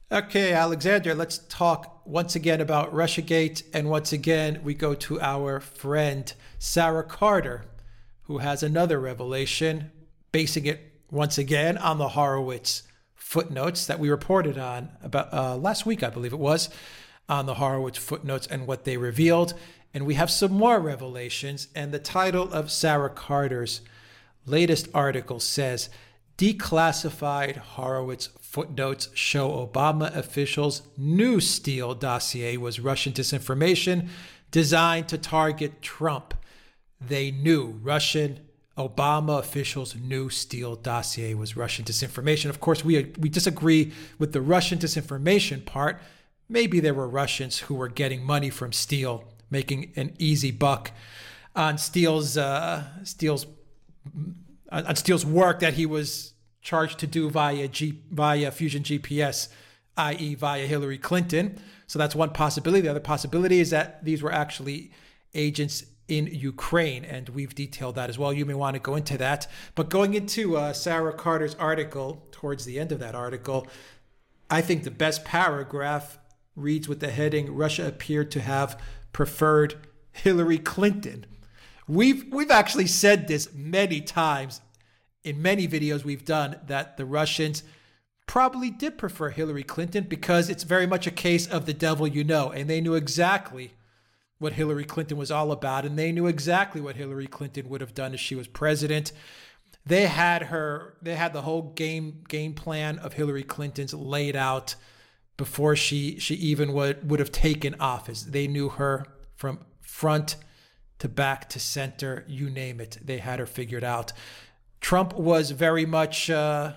Okay, Alexander, let's talk once again about Russiagate. And once again, we go to our friend Sarah Carter, who has another revelation, basing it once again on the Horowitz footnotes that we reported on about last week, I believe it was, on the Horowitz footnotes and what they revealed. And we have some more revelations. And the title of Sarah Carter's latest article says, Declassified Horowitz footnotes show Obama officials knew Steele dossier was Russian disinformation designed to target Trump. They knew Obama officials knew Steele dossier was Russian disinformation. Of course, we disagree with the Russian disinformation part. Maybe there were Russians who were getting money from Steele, making an easy buck on Steele's work that he was charged to do via Fusion GPS, i.e. via Hillary Clinton. So that's one possibility. The other possibility is that these were actually agents in Ukraine, and we've detailed that as well. You may want to go into that. But going into Sarah Carter's article, towards the end of that article, I think the best paragraph reads with the heading, Russia appeared to have preferred Hillary Clinton. We've actually said this many times in many videos we've done, that the Russians probably did prefer Hillary Clinton because it's very much a case of the devil you know, and they knew exactly what Hillary Clinton was all about, and they knew exactly what Hillary Clinton would have done if she was president. They had the whole game plan of Hillary Clinton's laid out before she even would have taken office. They knew her from front to back to center, you name it. They had her figured out. Trump was very much an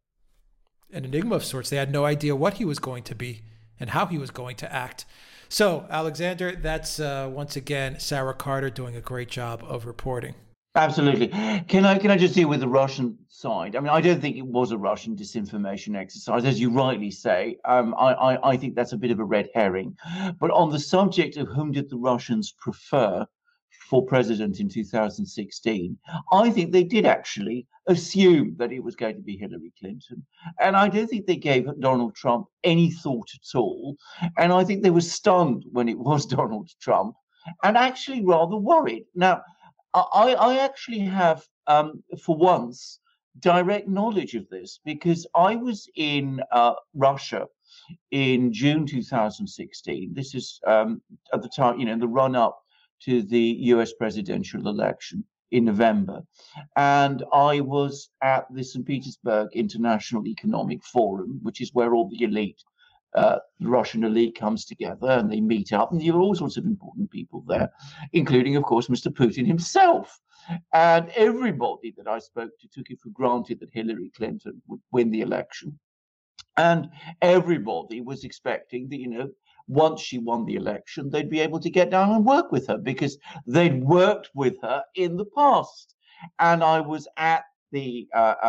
enigma of sorts. They had no idea what he was going to be and how he was going to act. So, Alexander, that's once again Sarah Carter doing a great job of reporting. Absolutely. Can I just deal with the Russian side? I mean, I don't think it was a Russian disinformation exercise, as you rightly say. I think that's a bit of a red herring. But on the subject of whom did the Russians prefer for president in 2016, I think they did actually assume that it was going to be Hillary Clinton. And I don't think they gave Donald Trump any thought at all. And I think they were stunned when it was Donald Trump and actually rather worried. Now, I actually have, for once, direct knowledge of this because I was in Russia in June 2016. This is at the time, in the run-up to the US presidential election in November. And I was at the St. Petersburg International Economic Forum, which is where all the elite, the Russian elite comes together and they meet up. And there were all sorts of important people there, including, of course, Mr. Putin himself. And everybody that I spoke to took it for granted that Hillary Clinton would win the election. And everybody was expecting that, once she won the election, they'd be able to get down and work with her because they'd worked with her in the past. And I was at the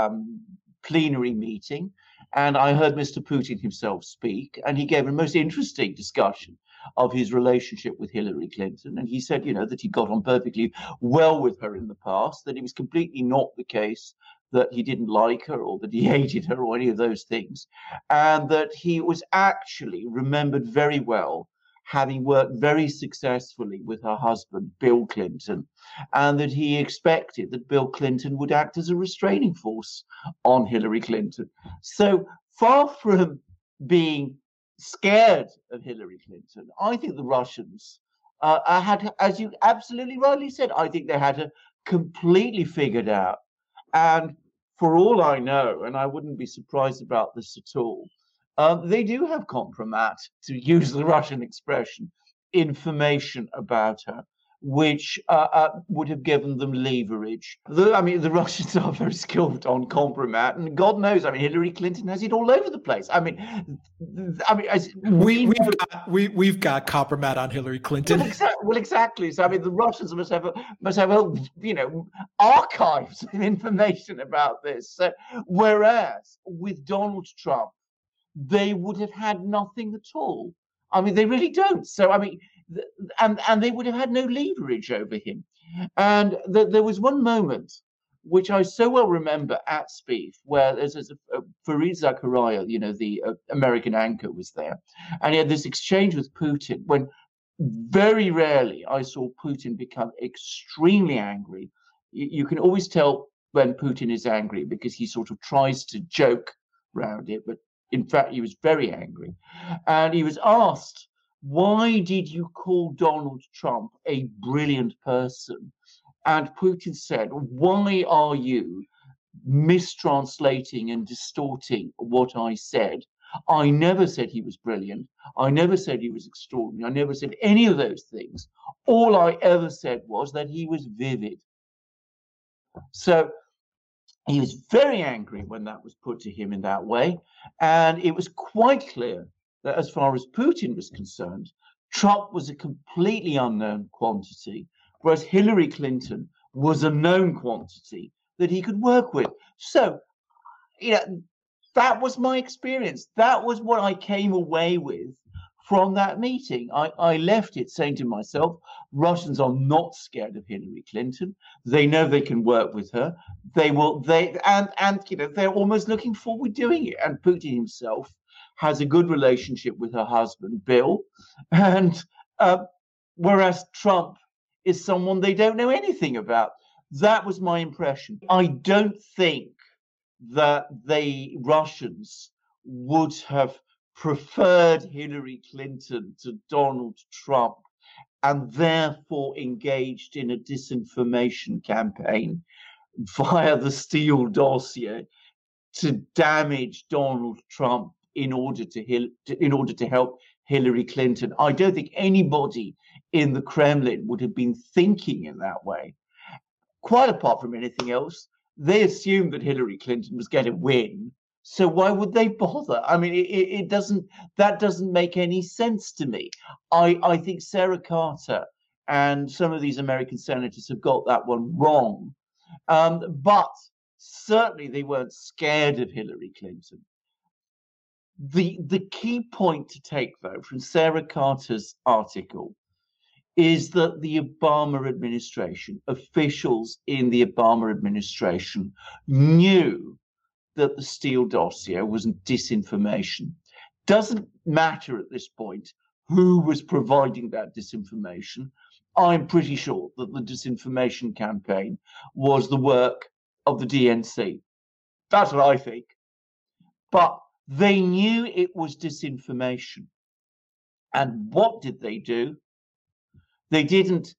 plenary meeting and I heard Mr. Putin himself speak, and he gave a most interesting discussion of his relationship with Hillary Clinton. And he said, that he got on perfectly well with her in the past, that it was completely not the case that he didn't like her or that he hated her or any of those things, and that he was actually remembered very well having worked very successfully with her husband, Bill Clinton, and that he expected that Bill Clinton would act as a restraining force on Hillary Clinton. So far from being scared of Hillary Clinton, I think the Russians had, as you absolutely rightly said, I think they had her completely figured out. And for all I know, and I wouldn't be surprised about this at all, they do have compromat, to use the Russian expression, information about her, which would have given them leverage. The Russians are very skilled on compromat, and God knows, Hillary Clinton has it all over the place. As we've got compromat on Hillary Clinton. Well, exactly. So the Russians must have archives of information about this. So, whereas with Donald Trump, they would have had nothing at all. They really don't. So, and they would have had no leverage over him. And there was one moment which I so well remember at Spieth, where there's Fareed Zakaria, the American anchor, was there, and he had this exchange with Putin when very rarely I saw Putin become extremely angry. You can always tell when Putin is angry because he sort of tries to joke around it, but in fact he was very angry. And he was asked, why did you call Donald Trump a brilliant person? And Putin said, why are you mistranslating and distorting what I said? I never said he was brilliant. I never said he was extraordinary. I never said any of those things. All I ever said was that he was vivid. So he was very angry when that was put to him in that way. And it was quite clear that as far as Putin was concerned, Trump was a completely unknown quantity, whereas Hillary Clinton was a known quantity that he could work with. So, that was my experience. That was what I came away with from that meeting. I left it saying to myself, Russians are not scared of Hillary Clinton. They know they can work with her. They're almost looking forward to doing it. And Putin himself has a good relationship with her husband, Bill. And whereas Trump is someone they don't know anything about. That was my impression. I don't think that the Russians would have preferred Hillary Clinton to Donald Trump and therefore engaged in a disinformation campaign via the Steele dossier to damage Donald Trump in order to help Hillary Clinton. I don't think anybody in the Kremlin would have been thinking in that way. Quite apart from anything else, they assumed that Hillary Clinton was going to win. So why would they bother? I mean, that doesn't make any sense to me. I think Sarah Carter and some of these American senators have got that one wrong. But certainly they weren't scared of Hillary Clinton. The key point to take, though, from Sarah Carter's article is that the Obama administration, officials in the Obama administration, knew that the Steele dossier was disinformation. Doesn't matter at this point who was providing that disinformation. I'm pretty sure that the disinformation campaign was the work of the DNC. That's what I think. But they knew it was disinformation. And what did they do? They didn't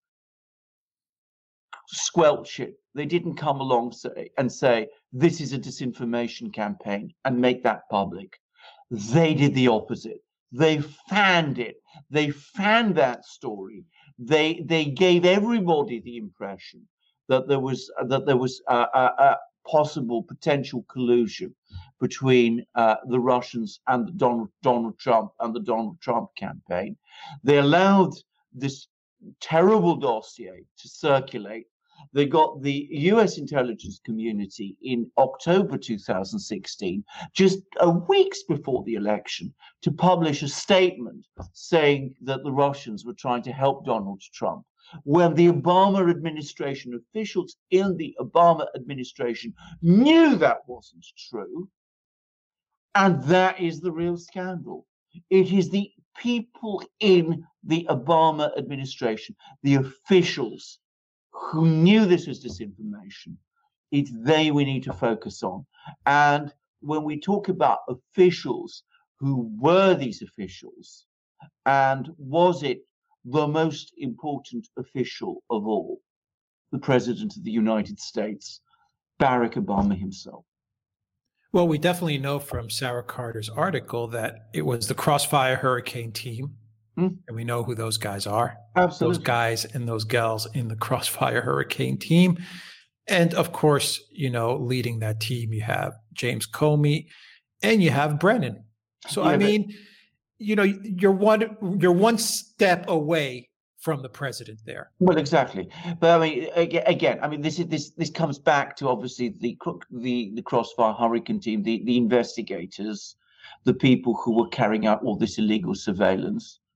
squelch it. They didn't come along and say, this is a disinformation campaign and make that public. They did the opposite. They fanned it. They fanned that story. They gave everybody the impression that there was a possible potential collusion between the Russians and Donald Trump and the Donald Trump campaign. They allowed this terrible dossier to circulate. They got the US intelligence community in October 2016, just weeks before the election, to publish a statement saying that the Russians were trying to help Donald Trump, when the Obama administration, officials in the Obama administration knew that wasn't true. And that is the real scandal. It is the people in the Obama administration, the officials who knew this was disinformation. It's they we need to focus on. And when we talk about officials, who were these officials? And was it the most important official of all? The President of the United States, Barack Obama himself. Well, we definitely know from Sarah Carter's article that it was the Crossfire Hurricane team. And we know who those guys are. Absolutely. Those guys and those gals in the Crossfire Hurricane team. And of course, leading that team, you have James Comey and you have Brennan. So, yeah, you're one step away from the president there. Well, exactly. But again, this comes back to obviously the Crossfire Hurricane team, the investigators, the people who were carrying out all this illegal surveillance.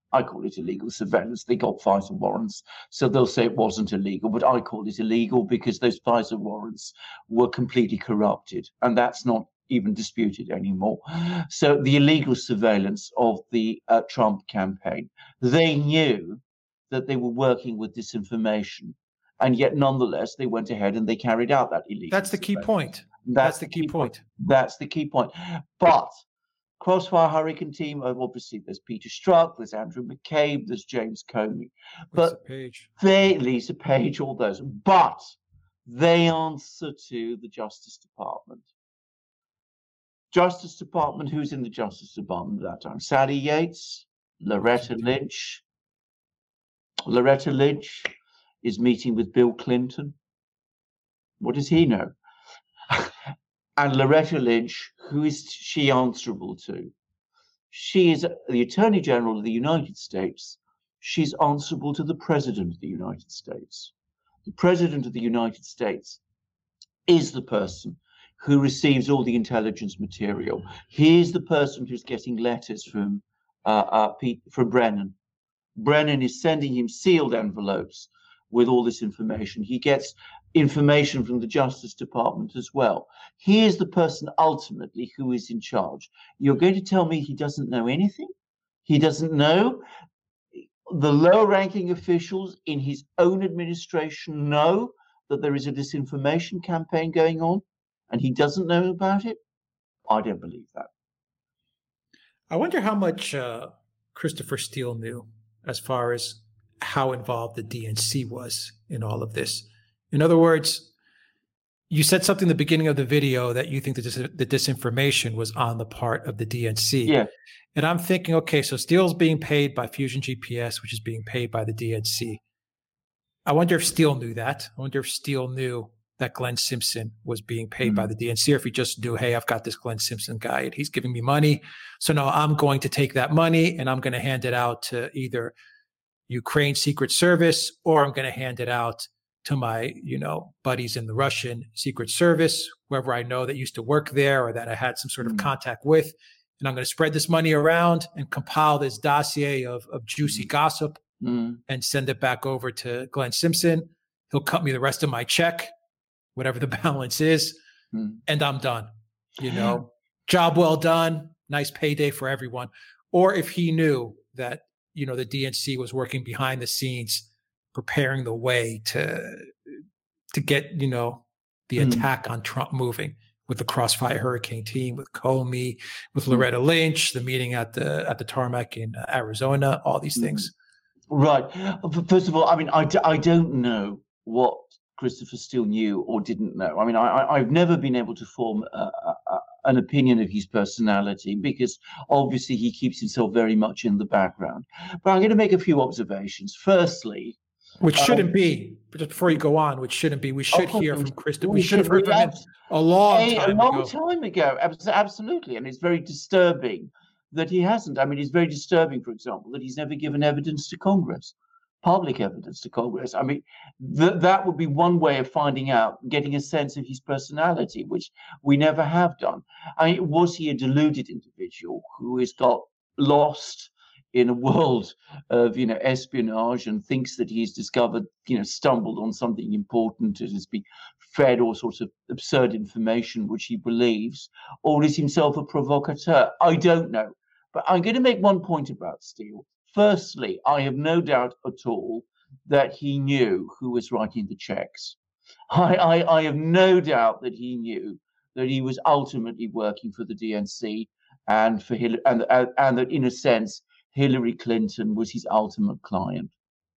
I call it illegal surveillance. They got FISA warrants, so they'll say it wasn't illegal, but I call it illegal because those FISA warrants were completely corrupted, and that's not even disputed anymore. So the illegal surveillance of the Trump campaign, they knew that they were working with disinformation, and yet nonetheless they went ahead and they carried out that illegal. That's the key point. That's the key point. That's the key point. But Crossfire Hurricane team, obviously there's Peter Strzok, there's Andrew McCabe, there's James Comey, Lisa Page, all those. But they answer to the Justice Department. Justice Department, who's in the Justice Department at that time? Sally Yates, Loretta Lynch. Loretta Lynch is meeting with Bill Clinton. What does he know? And Loretta Lynch, who is she answerable to? She is the Attorney General of the United States. She's answerable to the President of the United States. The President of the United States is the person who receives all the intelligence material. He is the person who's getting letters from Brennan. Brennan is sending him sealed envelopes with all this information. He gets information from the Justice Department as well. He is the person ultimately who is in charge. You're going to tell me he doesn't know anything? He doesn't know? The lower-ranking officials in his own administration know that there is a disinformation campaign going on, and he doesn't know about it? I don't believe that. I wonder how much Christopher Steele knew as far as how involved the DNC was in all of this. In other words, you said something in the beginning of the video that you think that the disinformation was on the part of the DNC. Yeah. And I'm thinking, okay, so Steele's being paid by Fusion GPS, which is being paid by the DNC. I wonder if Steele knew that. I wonder if Steele knew that Glenn Simpson was being paid by the DNC, or if he just knew, hey, I've got this Glenn Simpson guy and he's giving me money. So no, I'm going to take that money and I'm going to hand it out to either Ukraine Secret Service, or I'm going to hand it out to my, buddies in the Russian Secret Service, whoever I know that used to work there or that I had some sort of contact with. And I'm going to spread this money around and compile this dossier of juicy gossip and send it back over to Glenn Simpson. He'll cut me the rest of my check, whatever the balance is, and I'm done. Job well done, nice payday for everyone. Or if he knew that, the DNC was working behind the scenes, preparing the way to get, the attack on Trump moving with the Crossfire Hurricane team, with Comey, with Loretta Lynch, the meeting at the tarmac in Arizona, all these things. Right. First of all, I mean, I don't know what Christopher Steele knew or didn't know. I mean, I've never been able to form an opinion of his personality because obviously he keeps himself very much in the background. But I'm going to make a few observations. Firstly, which shouldn't be, but just before you go on, which shouldn't be, we should hear from Christopher. We should have heard from him a long time ago. Absolutely. And it's very disturbing that he hasn't. I mean, it's very disturbing, for example, that he's never given evidence to Congress, public evidence to Congress. I mean, that would be one way of finding out, getting a sense of his personality, which we never have done. I mean, was he a deluded individual who has got lost in a world of, espionage and thinks that he's discovered, stumbled on something important and has been fed all sorts of absurd information which he believes, or is himself a provocateur? I don't know. But I'm going to make one point about Steele. Firstly, I have no doubt at all that he knew who was writing the checks. I have no doubt that he knew that he was ultimately working for the DNC and for and that in a sense Hillary Clinton was his ultimate client.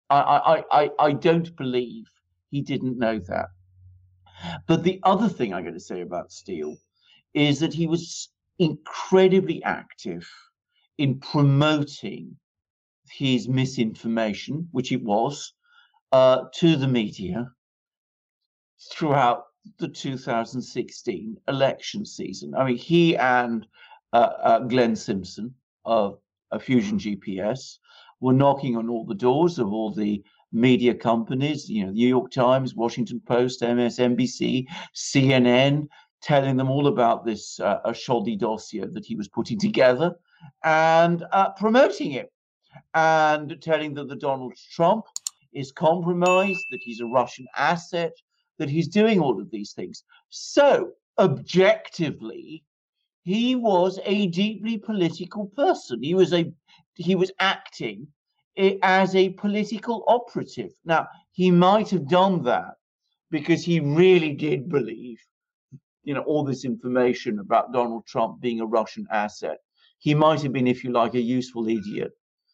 I don't believe he didn't know that. But the other thing I'm going to say about Steele is that he was incredibly active in promoting his misinformation, which it was, to the media throughout the 2016 election season. I mean, he and Glenn Simpson of Fusion GPS were knocking on all the doors of all the media companies, New York Times, Washington Post, MSNBC, CNN, telling them all about this shoddy dossier that he was putting together and promoting it. and telling them that Donald Trump is compromised, that he's a Russian asset, that he's doing all of these things. So, objectively, he was a deeply political person. He was acting as a political operative. Now, he might have done that because he really did believe, all this information about Donald Trump being a Russian asset. He might have been, if you like, a useful idiot.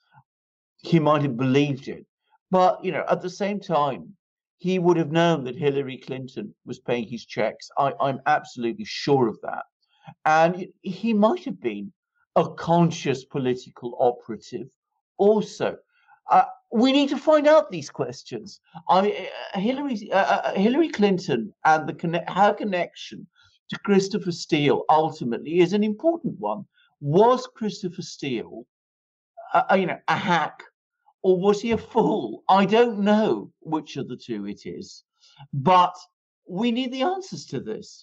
He might have believed it. But, at the same time, he would have known that Hillary Clinton was paying his checks. I'm absolutely sure of that. And he might have been a conscious political operative also. We need to find out these questions. Hillary Clinton and her connection to Christopher Steele ultimately is an important one. Was Christopher Steele, a hack, or was he a fool? I don't know which of the two it is, but we need the answers to this.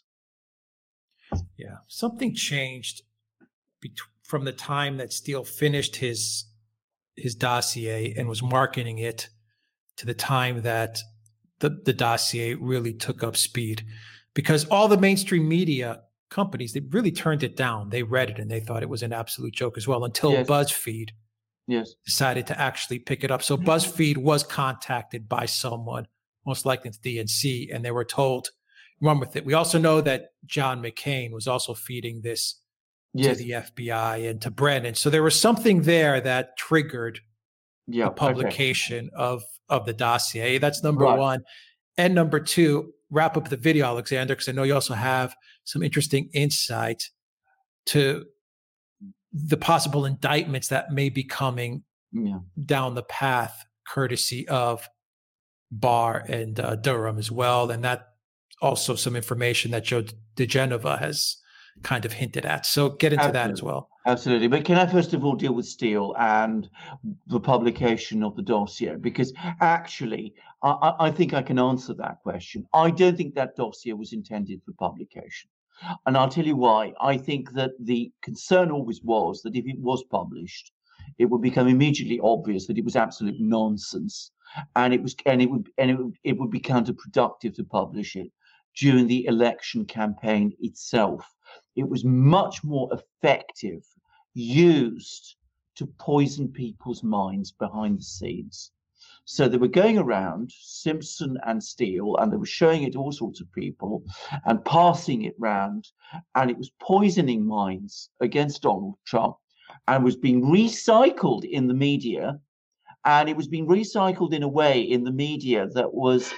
Yeah, something changed from the time that Steele finished his dossier and was marketing it to the time that the dossier really took up speed, because all the mainstream media companies, they really turned it down. They read it and they thought it was an absolute joke as well, until BuzzFeed decided to actually pick it up. So BuzzFeed was contacted by someone, most likely it's DNC, and they were told, run with it. We also know that John McCain was also feeding this to the FBI and to Brennan. So there was something there that triggered the publication of the dossier. That's number one. And number two, wrap up the video, Alexander, because I know you also have some interesting insight to the possible indictments that may be coming down the path, courtesy of Barr and Durham as well. And that also some information that Joe diGenova has kind of hinted at. So get into that as well. Absolutely. But can I first of all deal with Steele and the publication of the dossier? Because actually, I think I can answer that question. I don't think that dossier was intended for publication. And I'll tell you why. I think that the concern always was that if it was published, it would become immediately obvious that it was absolute nonsense, and it would be counterproductive to publish it during the election campaign itself. It was much more effective used to poison people's minds behind the scenes. So they were going around, Simpson and Steele, and they were showing it to all sorts of people and passing it round, and it was poisoning minds against Donald Trump, and was being recycled in the media. And it was being recycled in a way in the media that was,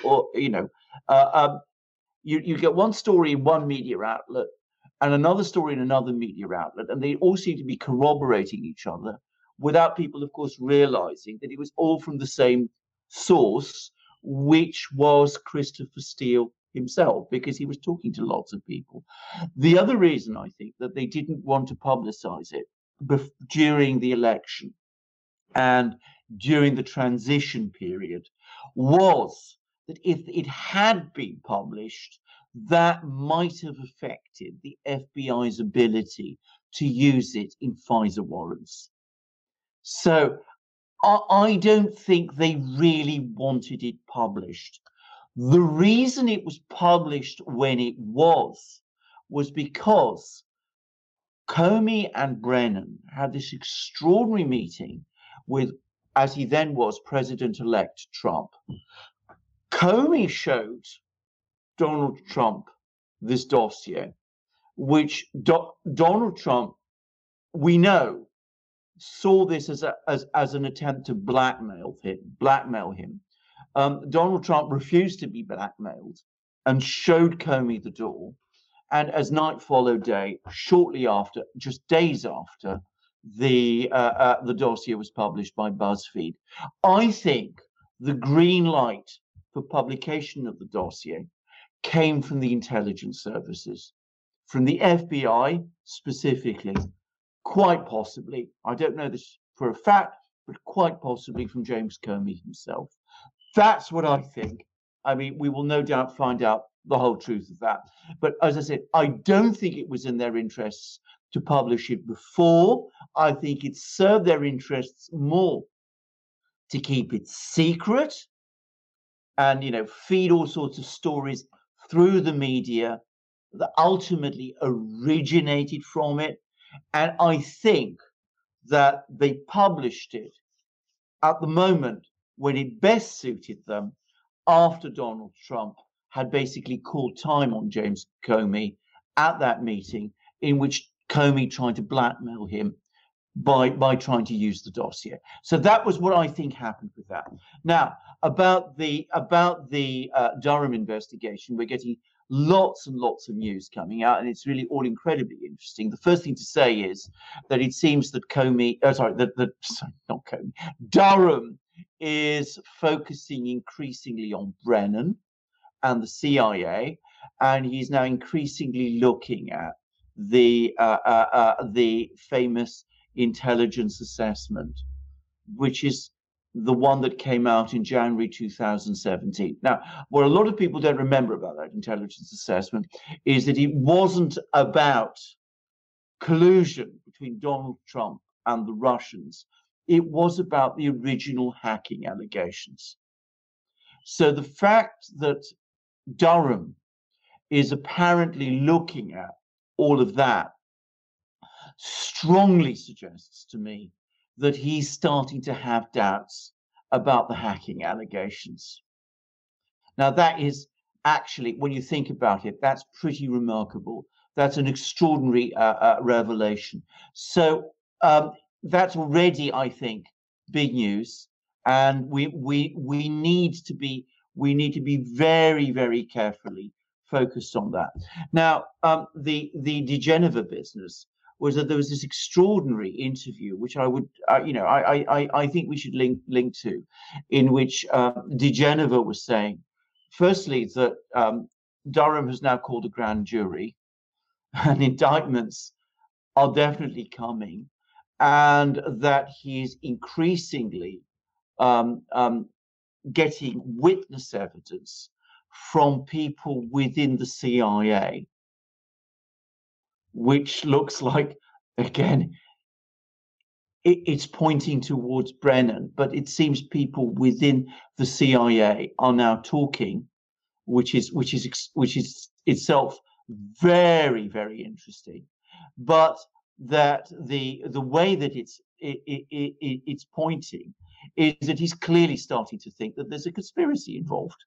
you get one story in one media outlet and another story in another media outlet, and they all seem to be corroborating each other without people, of course, realizing that it was all from the same source, which was Christopher Steele himself, because he was talking to lots of people. The other reason I think that they didn't want to publicize it during the election and during the transition period was that if it had been published, that might have affected the FBI's ability to use it in FISA warrants. So I don't think they really wanted it published. The reason it was published when it was because Comey and Brennan had this extraordinary meeting with, as he then was, President-elect Trump. Comey showed Donald Trump this dossier, which Donald Trump, we know, saw this as an attempt to blackmail him. Donald Trump refused to be blackmailed and showed Comey the door. And as night followed day, shortly after, just days after, the dossier was published by BuzzFeed, I think the green light for publication of the dossier came from the intelligence services, from the FBI specifically, quite possibly, I don't know this for a fact, but quite possibly from James Comey himself. That's what I think. I mean, we will no doubt find out the whole truth of that. But as I said, I don't think it was in their interests to publish it before. I think it served their interests more to keep it secret and, feed all sorts of stories through the media that ultimately originated from it. And I think that they published it at the moment when it best suited them, after Donald Trump had basically called time on James Comey at that meeting, in which Comey tried to blackmail him by trying to use the dossier. So that was what I think happened with that. Now, about the Durham investigation, we're getting lots and lots of news coming out, and it's really all incredibly interesting. The first thing to say is that it seems that Durham is focusing increasingly on Brennan and the CIA, and he's now increasingly looking at the famous intelligence assessment, which is the one that came out in January 2017. Now, what a lot of people don't remember about that intelligence assessment is that it wasn't about collusion between Donald Trump and the Russians. It was about the original hacking allegations. So the fact that Durham is apparently looking at all of that strongly suggests to me that he's starting to have doubts about the hacking allegations. Now, that is actually, when you think about it, that's pretty remarkable. That's an extraordinary revelation. So that's already, I think, big news, and we need to be very, very carefully focused on that. Now, the diGenova business was that there was this extraordinary interview, which I would, I think we should link to, in which diGenova was saying, firstly, that Durham has now called a grand jury, and indictments are definitely coming, and that he is increasingly getting witness evidence from people within the CIA, which looks like, again, it's pointing towards Brennan, but it seems people within the CIA are now talking, which is itself very, very interesting. But that the way that it's pointing is that he's clearly starting to think that there's a conspiracy involved.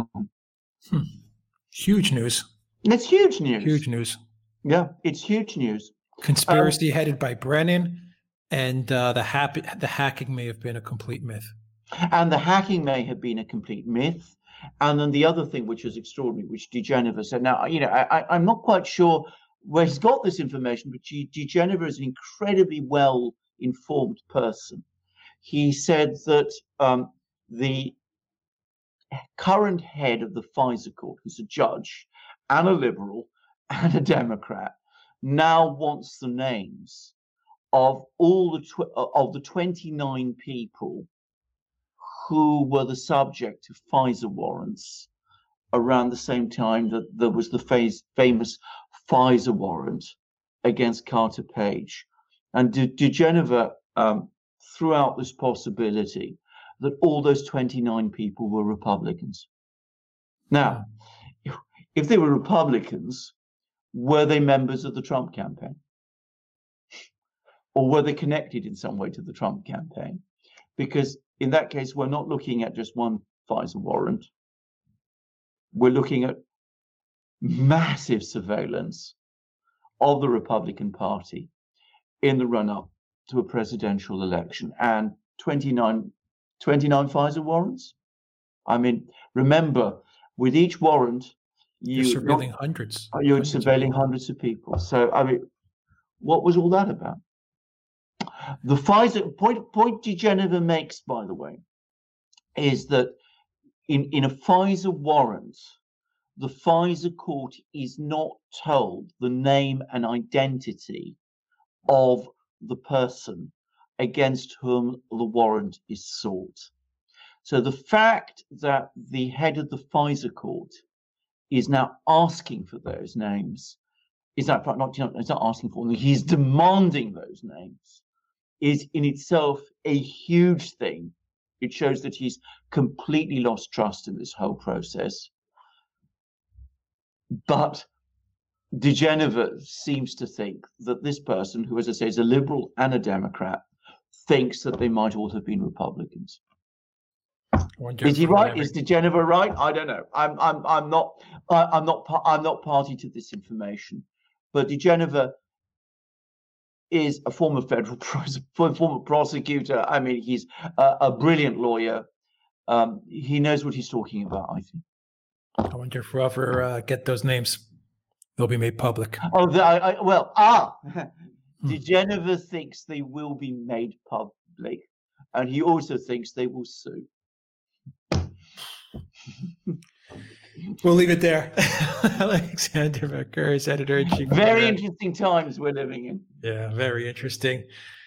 Huge news. It's huge news. Huge news. Yeah, it's huge news. Conspiracy headed by Brennan, and the hacking may have been a complete myth. And the hacking may have been a complete myth. And then the other thing, which is extraordinary, which diGenova said. Now, I'm not quite sure where he's got this information, but diGenova is an incredibly well-informed person. He said that the current head of the FISA court, who's a judge and a liberal and a Democrat, now wants the names of all the 29 people who were the subject of FISA warrants around the same time that there was the famous FISA warrant against Carter Page. And diGenova threw out this possibility that all those 29 people were Republicans. Now, if they were Republicans, were they members of the Trump campaign? Or were they connected in some way to the Trump campaign? Because in that case, we're not looking at just one FISA warrant. We're looking at massive surveillance of the Republican Party in the run-up to a presidential election, and 29 FISA warrants. I mean, remember, with each warrant, you're surveilling hundreds. You're surveilling hundreds of people. So, I mean, what was all that about? The FISA point diGenova makes, by the way, is that in a FISA warrant, the FISA court is not told the name and identity of the person against whom the warrant is sought. So the fact that the head of the FISA court is now asking for those names, is not asking for them, he's demanding those names, is in itself a huge thing It shows that he's completely lost trust in this whole process. But diGenova seems to think that this person, who, as I say, is a liberal and a Democrat, thinks that they might all have been Republicans. Is he right? Is diGenova right? I don't know. I'm not party to this information, but diGenova is a former former prosecutor. I mean, he's a brilliant lawyer. He knows what he's talking about, I think. I wonder if we'll ever get those names. They'll be made public. Oh, diGenova thinks they will be made public, and he also thinks they will sue. We'll leave it there. Alexander Mercouris, editor-in-chief. Very interesting times we're living in. Yeah, very interesting.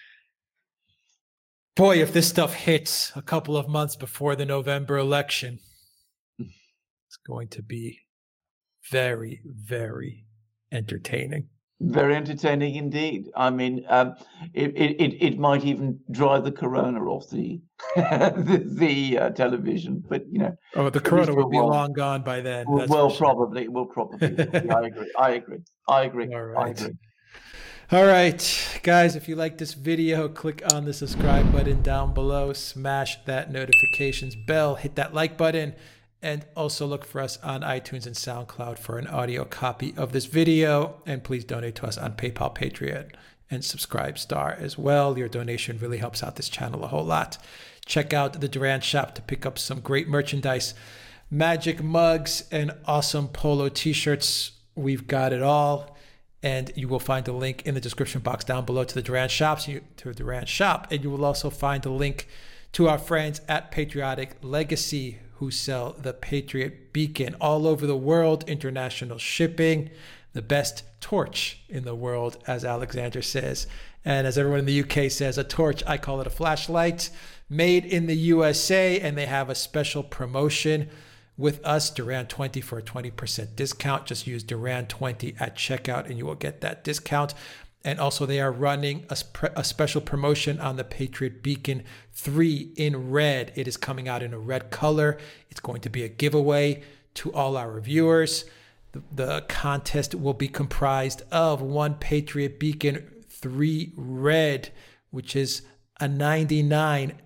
Boy, if this stuff hits a couple of months before the November election, it's going to be very, very entertaining. Very entertaining indeed. I mean, it might even drive the corona off the the television. But you know, the corona will be long gone by then. Will probably. I agree. All right. All right, guys, if you like this video, click on the subscribe button down below, smash that notifications bell, hit that like button, and also look for us on iTunes and SoundCloud for an audio copy of this video. And please donate to us on PayPal, Patreon, and Subscribestar as well. Your donation really helps out this channel a whole lot. Check out the Duran shop to pick up some great merchandise, magic mugs, and awesome polo t-shirts. We've got it all. And you will find a link in the description box down below to the Duran shop. And you will also find a link to our friends at Patriotic Legacy, who sell the Patriot Beacon all over the world, international shipping, the best torch in the world, as Alexander says. And as everyone in the UK says, a torch, I call it a flashlight, made in the USA. And they have a special promotion with us, Duran20, for a 20% discount. Just use Duran20 at checkout and you will get that discount. And also they are running a special promotion on the Patriot Beacon 3 in red. It is coming out in a red color. It's going to be a giveaway to all our viewers. The contest will be comprised of one Patriot Beacon 3 red, which is a $99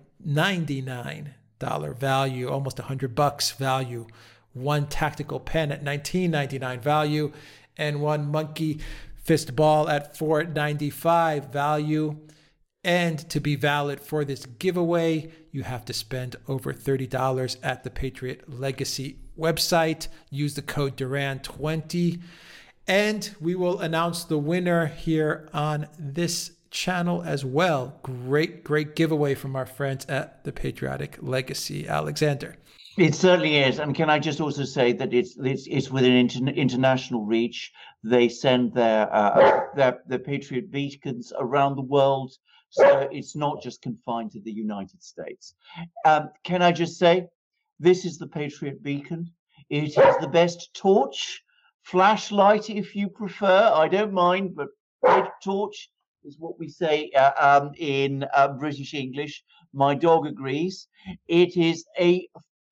value, almost $100 value, one tactical pen at $19.99 value, and one monkey fist ball at $4.95 value. And to be valid for this giveaway, you have to spend over $30 at the Patriot Legacy website. Use the code Duran20, and we will announce the winner here on this channel as well. Great giveaway from our friends at the Patriotic Legacy. Alexander. It certainly is. And can I just also say that it's within international reach. They send their Patriot Beacons around the world, so it's not just confined to the United States. Can I just say, this is the Patriot Beacon. It is the best torch, flashlight if you prefer. I don't mind, but torch is what we say in British English. My dog agrees. It is a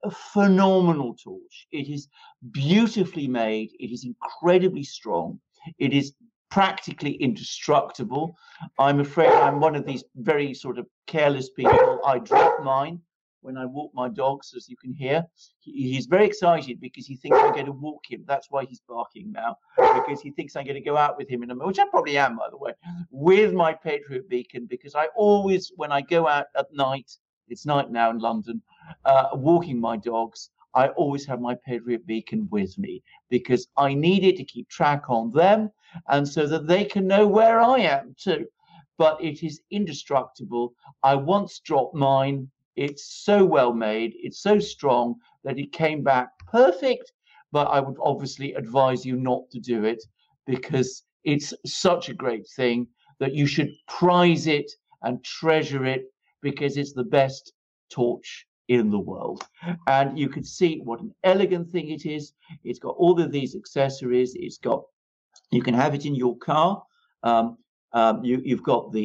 phenomenal torch. It is beautifully made. It is incredibly strong. It is practically indestructible. I'm afraid I'm one of these very sort of careless people. I drop mine when I walk my dogs, as you can hear. He's very excited because he thinks I'm going to walk him. That's why he's barking now, because he thinks I'm going to go out with him in a moment, which I probably am, by the way, with my Patriot Beacon, because I always, when I go out at night, it's night now in London, walking my dogs, I always have my Patriot Beacon with me, because I need it to keep track on them and so that they can know where I am too. But it is indestructible. I once dropped mine. It's so well made, it's so strong that it came back perfect, but I would obviously advise you not to do it, because it's such a great thing that you should prize it and treasure it, because it's the best torch in the world. And you can see what an elegant thing it is. It's got all of these accessories. You can have it in your car. You've got the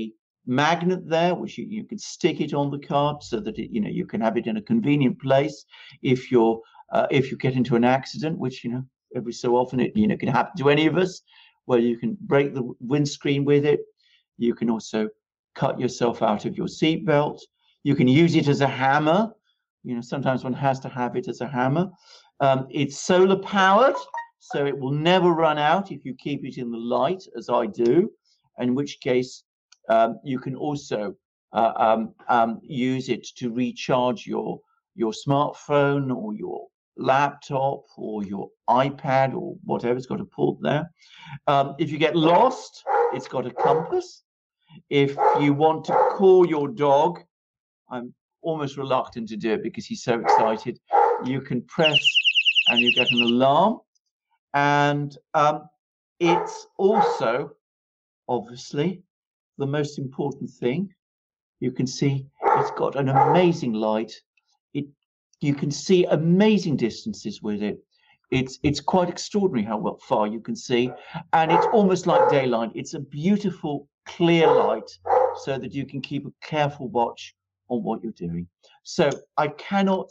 magnet there, which you can stick it on the card so that you can have it in a convenient place if you get into an accident, which every so often it can happen to any of us, where you can break the windscreen with it. You can also cut yourself out of your seatbelt. You can use it as a hammer. Sometimes one has to have it as a hammer. It's solar powered, so it will never run out if you keep it in the light, as I do, in which case you can also use it to recharge your smartphone or your laptop or your iPad or whatever. It's got a port there. If you get lost, it's got a compass. If you want to call your dog, I'm almost reluctant to do it because he's so excited, you can press and you get an alarm. And it's also, obviously, the most important thing. You can see it's got an amazing light. You can see amazing distances with it. It's quite extraordinary how far you can see, and it's almost like daylight. It's a beautiful, clear light, so that you can keep a careful watch on what you're doing. So I cannot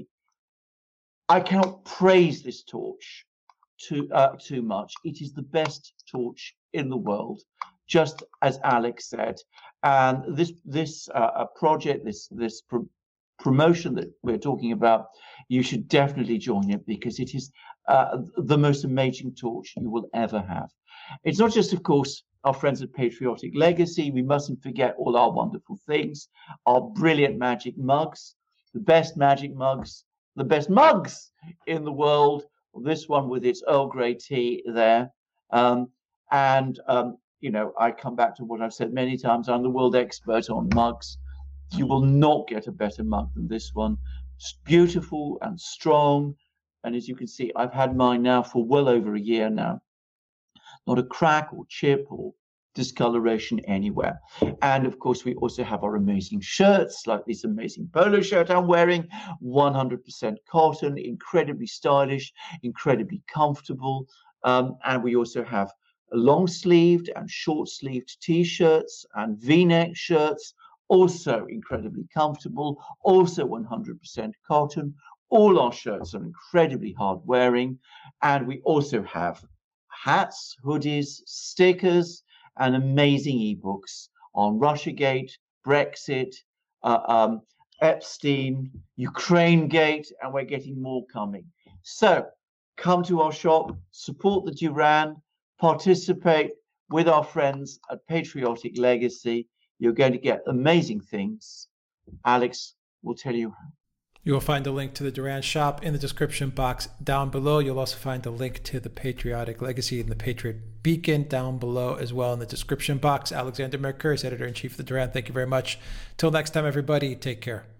praise this torch too much. It is the best torch in the world, just as Alex said. And this project, this promotion that we're talking about, you should definitely join it, because it is the most amazing torch you will ever have. It's not just, of course, our friends at Patriotic Legacy. We mustn't forget all our wonderful things, our brilliant magic mugs, the best magic mugs, the best mugs in the world. This one with its Earl Grey tea there. I come back to what I've said many times. I'm the world expert on mugs. You will not get a better mug than this one. It's beautiful and strong. And as you can see, I've had mine now for well over a year now. Not a crack or chip or discoloration anywhere. And of course, we also have our amazing shirts, like this amazing polo shirt I'm wearing, 100% cotton, incredibly stylish, incredibly comfortable. And we also have long-sleeved and short-sleeved t-shirts and v-neck shirts, also incredibly comfortable, also 100% cotton. All our shirts are incredibly hard wearing. And we also have hats, hoodies, stickers, and amazing ebooks on Russiagate, Brexit, Epstein, Ukrainegate, and we're getting more coming. So come to our shop, support the Duran, participate with our friends at Patriotic Legacy. You're going to get amazing things. Alex will tell you how. You will find a link to the Duran shop in the description box down below. You'll also find a link to the Patriotic Legacy and the Patriot Beacon down below as well in the description box. Alexander Mercouris, Editor-in-Chief of the Duran. Thank you very much. Till next time, everybody, take care.